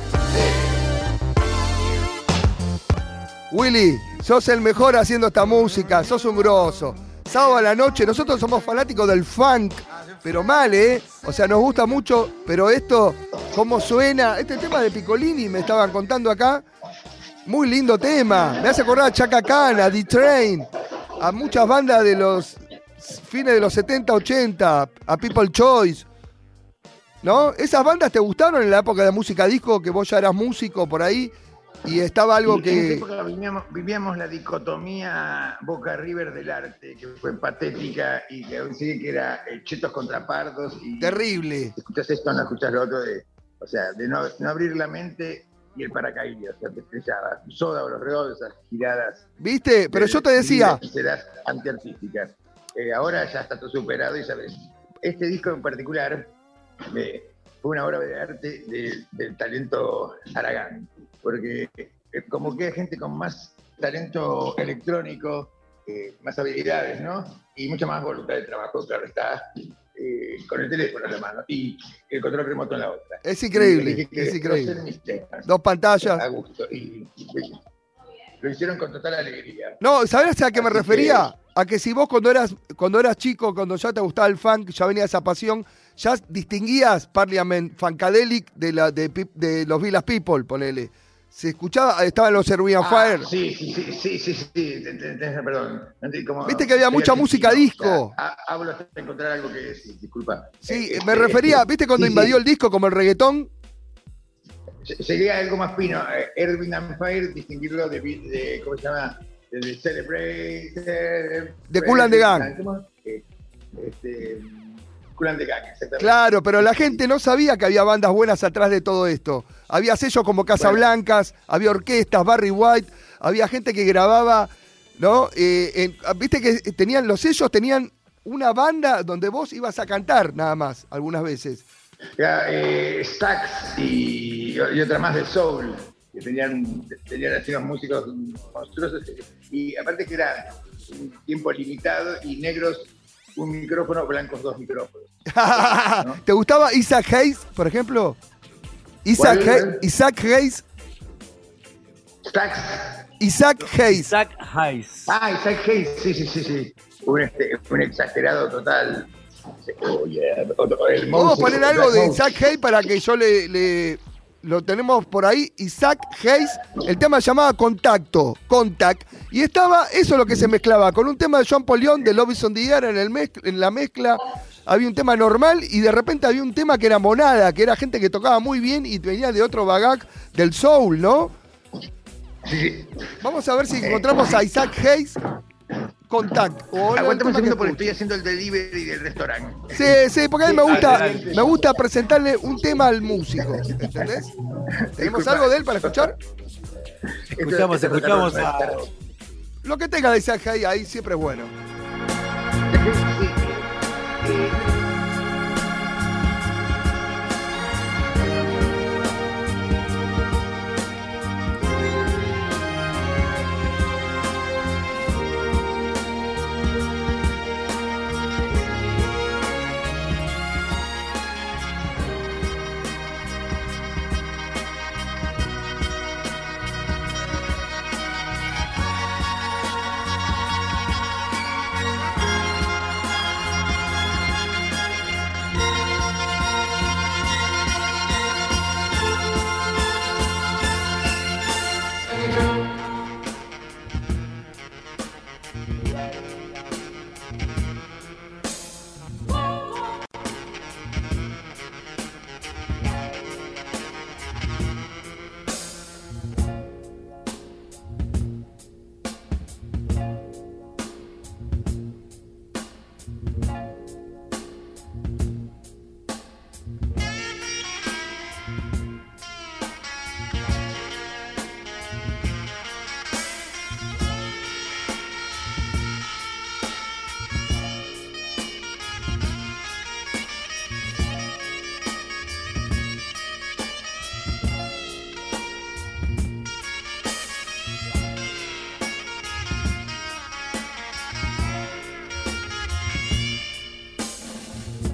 Willy, sos el mejor haciendo esta música, sos un grosso. Sábado a la noche, nosotros somos fanáticos del funk, pero mal, ¿eh? O sea, nos gusta mucho, pero esto, cómo suena. Este tema de Piccolini me estaban contando acá. Muy lindo tema. Me hace acordar a Chaka Khan, a D-Train, a muchas bandas de los fines de los 70, 80, a People Choice. ¿No? ¿Esas bandas te gustaron en la época de música disco, que vos ya eras músico por ahí? Y estaba algo que... En esa época vivíamos la dicotomía Boca-River del arte, que fue patética y que sí que era chetos contra pardos. Y terrible. Escuchas esto, no escuchas lo otro, o sea, de no abrir la mente y el paracaídas, o sea, te estrellabas. Soda o los Redondos, esas giradas. ¿Viste? Pero yo te decía... Serás antiartísticas. Ahora ya está todo superado y sabes. Este disco en particular fue una obra de arte del talento Aragán. Porque como que hay gente con más talento electrónico, más habilidades, ¿no? Y mucha más voluntad de trabajo, claro está, con el teléfono en la mano y el control remoto en la otra. Es increíble, es increíble. Dos pantallas. A gusto. Y lo hicieron con total alegría. No, ¿sabés a qué me refería? A que si vos cuando eras chico, cuando ya te gustaba el funk, ya venía esa pasión, ya distinguías Parliament Funkadelic de los Village People, ponele. Se escuchaba, estaban los Serbian Fire. Sí, perdón. Viste que había mucha música disco. O sea, hablo hasta encontrar algo que decir, disculpa. Sí, me refería, ¿viste cuando invadió el disco como el reggaetón? Sería algo más fino. Erwin and Fire, distinguirlo de ¿cómo se llama? De Celebrate. De Kool and the Gang. Kool and the Gang, exactamente. Claro, pero la gente no sabía que había bandas buenas atrás de todo esto. Había sellos como Casablancas, había orquestas, Barry White, había gente que grababa, ¿no? Viste que los sellos tenían una banda donde vos ibas a cantar nada más, algunas veces. Stax y otra más de Soul, que tenían así unos músicos monstruosos. Y aparte que era un tiempo limitado y negros un micrófono, blancos dos micrófonos. ¿No? ¿Te gustaba Isaac Hayes, por ejemplo? Isaac Hayes. Stax. Isaac Hayes. Isaac Hayes. Isaac Hayes, sí. Un exagerado total. Oh, yeah. Vamos a poner algo de Isaac Hayes para que yo lo tenemos por ahí. Isaac Hayes, el tema se llamaba Contact, y estaba eso lo que se mezclaba con un tema de John Paul Leon de Love Is on the Air en la mezcla. Había un tema normal y de repente había un tema que era monada, que era gente que tocaba muy bien y venía de otro bagac del soul, ¿no? Sí. Vamos a ver si encontramos a Isaac Hayes. Contact. Aguantame un segundo porque estoy haciendo el delivery del restaurante. Sí, porque a mí me gusta presentarle un tema al músico, ¿entendés? ¿Tenemos algo de él para escuchar? Escuchamos a... Lo que tenga de Isaac Hayes ahí siempre es bueno.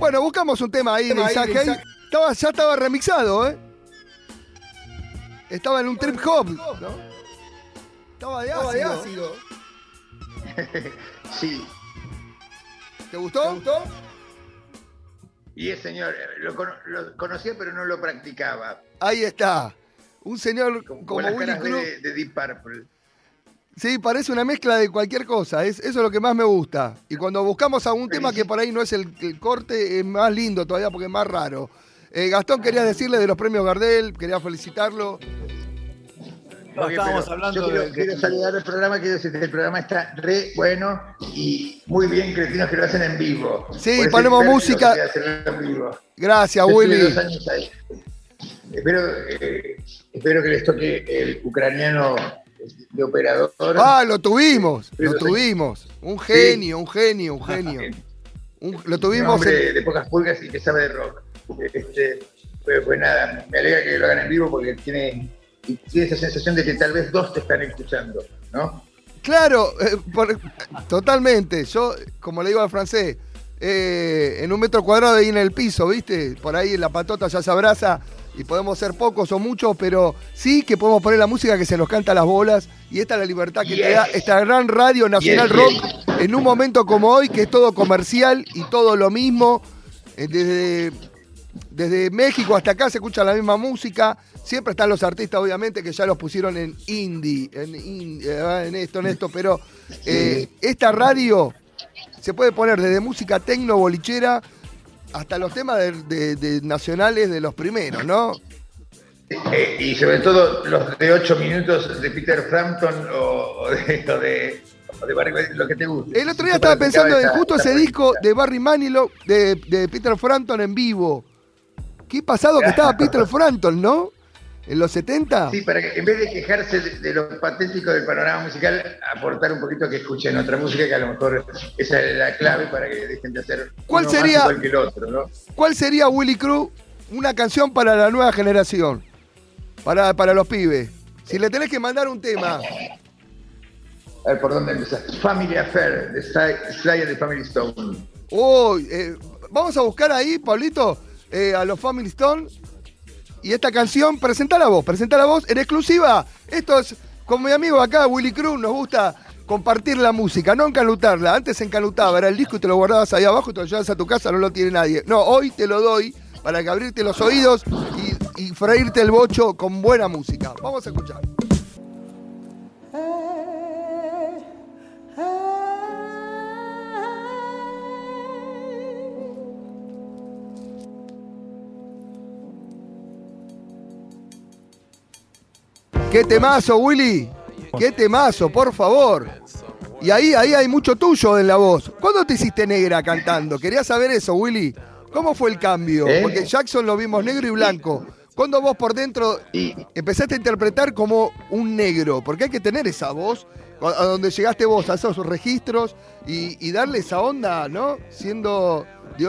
Bueno, buscamos un tema ahí de Isaac Hayes. Ya estaba remixado, ¿eh? Estaba en un trip hop, ¿no? Estaba de ácido. Sí. ¿Te gustó? Y el señor, lo conocía pero no lo practicaba. Ahí está. Un señor como las Willy caras Cruz. de Deep Purple. Sí, parece una mezcla de cualquier cosa. Eso es lo que más me gusta. Y cuando buscamos algún tema que por ahí no es el corte, es más lindo todavía porque es más raro. Gastón, quería decirle de los premios Gardel, quería felicitarlo. No, estábamos hablando quiero saludar el programa, quiero decir que el programa está re bueno y muy bien cretinos que lo hacen en vivo. Sí, ponemos música. En vivo. Gracias, Yo Willy. estuve 2 años ahí. Espero que les toque el ucraniano de operador. Ah, lo tuvimos. Un genio. Lo Un tuvimos. hombre de pocas pulgas y que sabe de rock. Pues nada, me alegra que lo hagan en vivo porque tiene esa sensación de que tal vez 2 te están escuchando, ¿no? Claro, totalmente. Yo, como le digo al francés, en 1 metro cuadrado ahí en el piso, ¿viste? Por ahí la patota ya se abraza y podemos ser pocos o muchos, pero sí que podemos poner la música que se nos canta a las bolas y esta es la libertad que te da esta gran radio nacional rock en un momento como hoy que es todo comercial y todo lo mismo. Desde México hasta acá se escucha la misma música. Siempre están los artistas, obviamente, que ya los pusieron en indie, en esto, pero esta radio se puede poner desde música tecno, bolichera, hasta los temas de nacionales de los primeros, ¿no? Y sobre todo los de 8 minutos de Peter Frampton o de Barry, lo que te guste. El otro día estaba pensando en justo ese disco de Barry Manilow, de Peter Frampton en vivo. Qué pasado que estaba Peter Frampton, ¿no? En los 70. Sí, para que en vez de quejarse de lo patético del panorama musical, aportar un poquito que escuchen otra música, que a lo mejor esa es la clave para que dejen de hacer ¿Cuál uno sería, más igual que el otro, ¿no? ¿Cuál sería, Willy Cruz, una canción para la nueva generación? Para los pibes. Si le tenés que mandar un tema. A ver, ¿por dónde empezar? Family Affair, de Sly and the Family Stone. Vamos a buscar ahí, Pablito, a los Family Stone. Y esta canción, presentala vos en exclusiva. Esto es, con mi amigo acá, Willy Cruz, nos gusta compartir la música, no encanutarla. Antes se encanutaba, era el disco y te lo guardabas ahí abajo y te lo llevabas a tu casa, no lo tiene nadie. No, hoy te lo doy para que abrirte los oídos y freírte el bocho con buena música. Vamos a escuchar. ¡Qué temazo, Willy! ¡Qué temazo, por favor! Y ahí hay mucho tuyo en la voz. ¿Cuándo te hiciste negra cantando? Quería saber eso, Willy. ¿Cómo fue el cambio? Porque Jackson lo vimos negro y blanco. ¿Cuándo vos por dentro empezaste a interpretar como un negro? Porque hay que tener esa voz, a donde llegaste vos, a esos registros, y darle esa onda, ¿no? Siendo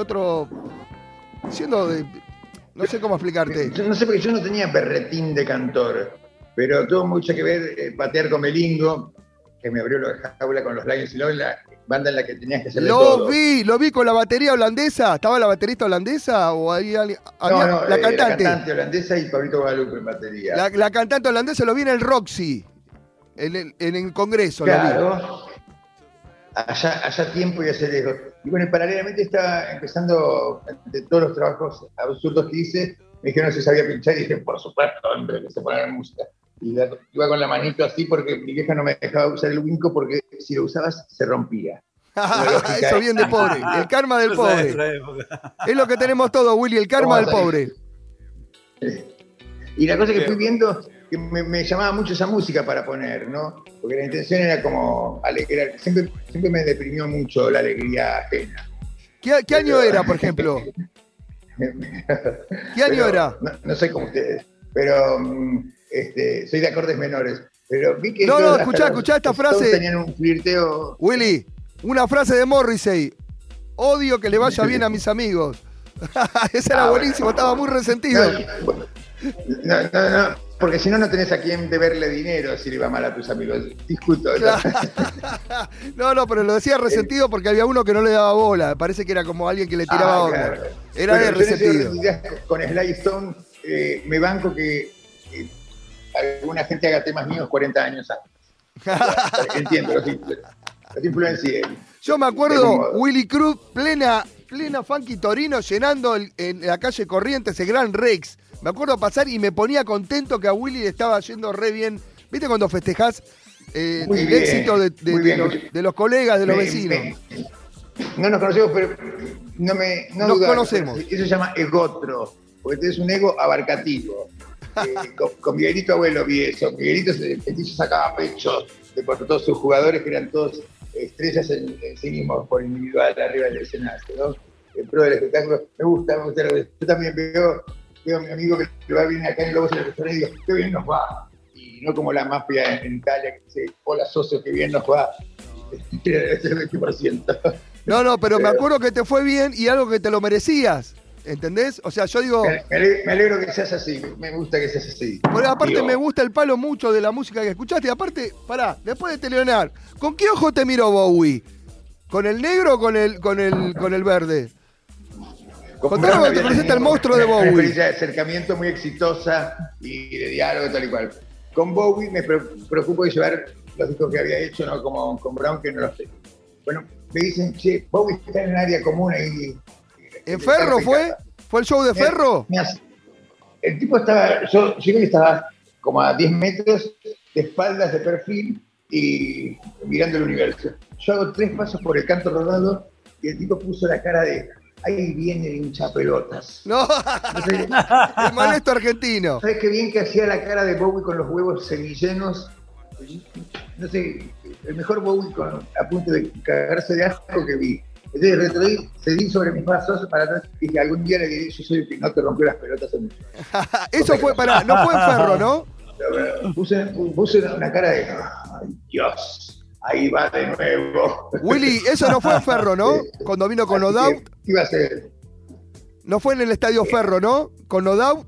de... No sé cómo explicarte. No sé, porque yo no tenía berretín de cantor. Pero tuvo mucho que ver patear con Melingo, que me abrió la jaula con los Lions y Lowe, la banda en la que tenías que hacerle todo. Lo vi con la batería holandesa. ¿Estaba la baterista holandesa o ahí había la cantante? La cantante holandesa y Pablito Guadalupe en batería. La cantante holandesa lo vi en el Roxy, en el Congreso. Claro. Allá tiempo y hace lejos. Y bueno, paralelamente estaba empezando, de todos los trabajos absurdos que hice, me dijeron si sabía pinchar y dije, por supuesto, hombre, que se pone música. Y iba con la manito así porque mi vieja no me dejaba usar el Winco porque si lo usabas se rompía. Eso bien de pobre, el karma del pobre. Es lo que tenemos todos, Willy, el karma del pobre. Y la cosa que fui viendo, que me llamaba mucho esa música para poner, ¿no? Porque la intención era como alegrar. Siempre me deprimió mucho la alegría ajena. ¿Qué año era, por ejemplo? ¿Qué año era? No sé como ustedes, pero soy de acordes menores. Pero vi que escuchá esta frase. Tenían un flirteo. Willy, una frase de Morrissey. Odio que le vaya bien a mis amigos. Esa era buenísima, estaba muy resentido. No. porque si no, no tenés a quién deberle dinero si le va mal a tus amigos. Discuto. No, pero lo decía resentido porque había uno que no le daba bola. Parece que era como alguien que le tiraba onda. Claro. Era de resentido. Con Sly Stone me banco que alguna gente haga temas míos 40 años antes. Entiendo, los influencié. Yo me acuerdo, Willy Cruz, plena Funky Torino, llenando en la calle Corrientes el Gran Rex. Me acuerdo pasar y me ponía contento que a Willy le estaba yendo re bien. ¿Viste cuando festejás el éxito de los colegas, de los vecinos? No nos conocemos, pero no nos conocemos. Eso se llama egotro, porque tenés un ego abarcativo. Con Miguelito Abuelo vi eso. Miguelito se sacaba pecho por todos sus jugadores, que eran todos estrellas en sí mismos por individual arriba del escenario, ¿no? En pro del espectáculo. Me gusta. Yo también veo a mi amigo que le va bien acá en Lobos en el restaurante y digo, qué bien nos va. Y no como la mafia en Italia que dice, hola socio, qué bien nos va. Es el 20%. No, pero me acuerdo que te fue bien y algo que te lo merecías. ¿Entendés? O sea, yo digo... Me alegro que seas así, me gusta que seas así. Pero aparte me gusta el palo mucho de la música que escuchaste. Y aparte, pará, después de Teleonar, ¿con qué ojo te miró Bowie? ¿Con el negro o con el verde? Contame cuando te conociste al monstruo de Bowie. Una experiencia de acercamiento muy exitosa y de diálogo tal y cual. Con Bowie me preocupo de llevar los discos que había hecho, no como con Brown, que no los tengo. Bueno, me dicen, che, Bowie está en el área común ahí. ¿En Ferro fue? ¿Fue el show de Ferro? El tipo estaba, yo llegué y estaba como a 10 metros de espaldas de perfil y mirando el universo. Yo hago 3 pasos por el canto rodado y el tipo puso la cara de, ahí viene el hinchapelotas. No, el molesto argentino. ¿Sabes qué bien que hacía la cara de Bowie con los huevos semillenos? No sé, el mejor Bowie a punto de cagarse de asco que vi. Entonces retroí, cedí sobre mis pasos para atrás y dije, algún día le diré, yo soy el que no te rompió las pelotas en Eso fue, no fue en Ferro, ¿no? Puse una cara de, ay Dios, ahí va de nuevo. Willy, eso no fue en Ferro, ¿no? Cuando vino con No Doubt. Iba a ser. No fue en el Estadio Ferro, ¿no? Con No Doubt.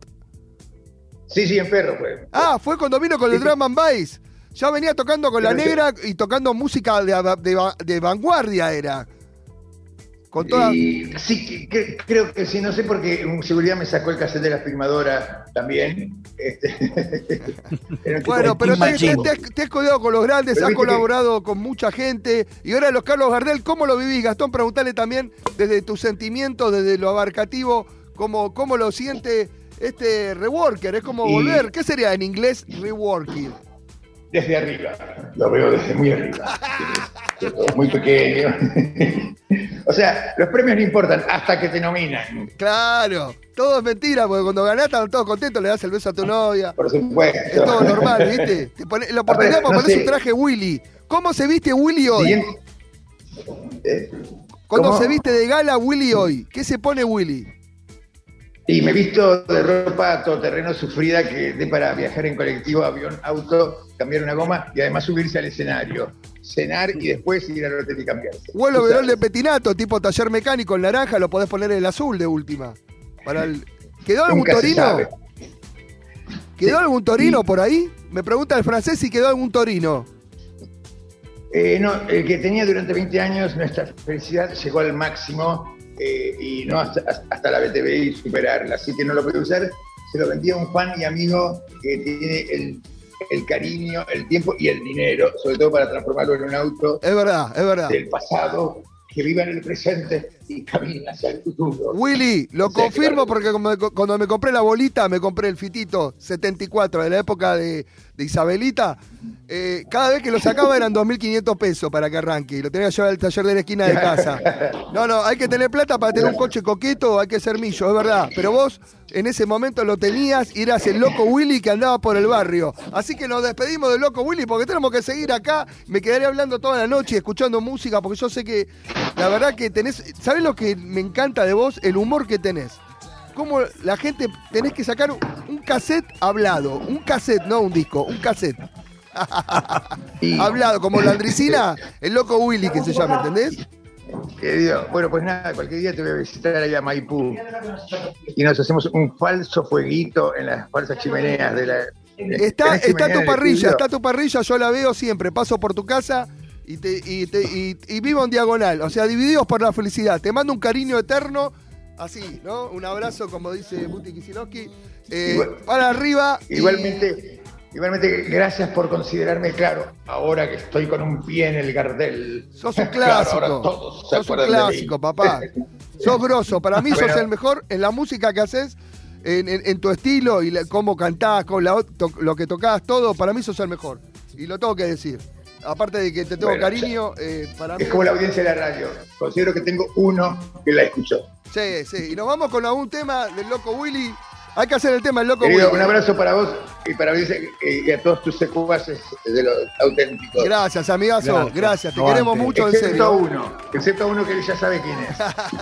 Sí, en Ferro fue. Ah, fue cuando vino con el Drum and Bass. Ya venía tocando con La Negra y tocando música de vanguardia era. Con toda... Sí, creo que sí, no sé porque en seguridad me sacó el cassette de la filmadora también. Bueno, pero te has codeado con los grandes, has colaborado con mucha gente. Y ahora los Carlos Gardel, ¿cómo lo vivís? Gastón, preguntale también desde tus sentimientos, desde lo abarcativo, cómo lo siente este reworker. Es como volver, ¿qué sería en inglés reworking? Desde arriba, lo veo desde muy arriba. Muy pequeño. O sea, los premios no importan hasta que te nominan. Claro, todo es mentira, porque cuando ganás están todos contentos, le das el beso a tu novia. Por supuesto. Es todo normal, ¿viste? La oportunidad para poner su traje Willy. ¿Cómo se viste Willy hoy? ¿Cómo se viste de gala Willy hoy? ¿Qué se pone Willy? Y me he visto de ropa todoterreno sufrida que dé para viajar en colectivo, avión, auto, cambiar una goma y además subirse al escenario, cenar y después ir al hotel y cambiarse. Vuelo verol de petinato, tipo taller mecánico, el naranja, lo podés poner en el azul de última. ¿Quedó algún torino? ¿Quedó algún torino por ahí? Me pregunta el francés si quedó algún torino. No, el que tenía durante 20 años, nuestra felicidad llegó al máximo. Y no hasta la BTV y superarla, así que no lo pude usar. Se lo vendí a un fan y amigo que tiene el cariño, el tiempo y el dinero, sobre todo para transformarlo en un auto. Es verdad. Del pasado, que viva en el presente y camina hacia el futuro. Willy, lo confirmo porque cuando me compré la bolita, me compré el Fitito 74 de la época de Isabelita. Cada vez que lo sacaba eran 2.500 pesos para que arranque. Y lo tenía que llevar al taller de la esquina de casa. No, hay que tener plata para tener un coche coqueto, hay que ser millo, es verdad. Pero vos en ese momento lo tenías y eras el loco Willy que andaba por el barrio. Así que nos despedimos del loco Willy porque tenemos que seguir acá. Me quedaré hablando toda la noche, escuchando música, porque yo sé que la verdad que tenés... ¿Sabés lo que me encanta de vos? El humor que tenés. Cómo la gente tenés que sacar un cassette hablado. Un cassette, no un disco, un cassette. Hablado, como la Andricina, el loco Willy que se llama, ¿entendés? Querido, bueno, pues nada, cualquier día te voy a visitar allá a Maipú y nos hacemos un falso fueguito en las falsas chimeneas Está mañana tu el parrilla, estudio. está tu parrilla, yo la veo siempre. Paso por tu casa y vivo en diagonal. O sea, divididos por la felicidad. Te mando un cariño eterno, así, ¿no? Un abrazo, como dice Buti Kisilowski. Para arriba. Igualmente, gracias por considerarme, claro, ahora que estoy con un pie en el Gardel. Sos un clásico. Claro, ahora todos se sos un acuerdan de mí. clásico, papá. Sos grosso. Para mí Bueno. sos el mejor en la música que haces, en tu estilo y cómo cantás, con lo que tocás, todo. Para mí sos el mejor. Y lo tengo que decir. Aparte de que te tengo Bueno, cariño, para mí. Es como la audiencia de la radio. Considero que tengo uno que la escuchó. Sí, sí. Y nos vamos con algún tema del Loco Willy. Hay que hacer el tema del Loco Querido, Willy. un abrazo para vos y para mí y a todos tus secuaces de los auténticos. Gracias, amigazo. Gracias. Te Aguante. queremos mucho, en Excepto serio. uno que él ya sabe quién es.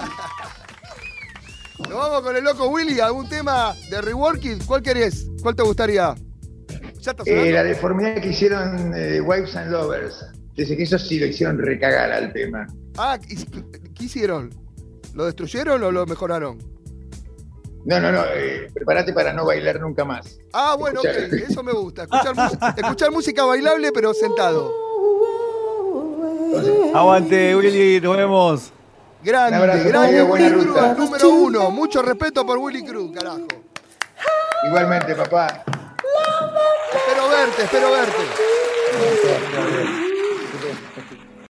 Nos vamos con el Loco Willy. ¿Algún tema de Reworking? ¿Cuál querés? ¿Cuál te gustaría? ¿Ya está sonando? La deformidad que hicieron Wives and Lovers. Dice que eso sí lo hicieron recagar al tema. Ah, ¿qué hicieron? ¿Lo destruyeron o lo mejoraron? No, prepárate para no bailar nunca más. Ah, bueno, ok, Escuchá. eso me gusta. Escuchar música bailable, pero sentado. Aguante, Willy, nos vemos. Grande, Un abrazo, grande. Mario, buena Willy ruta. Cruz, número 1. Mucho respeto por Willy Cruz, carajo. Igualmente, papá. Espero verte.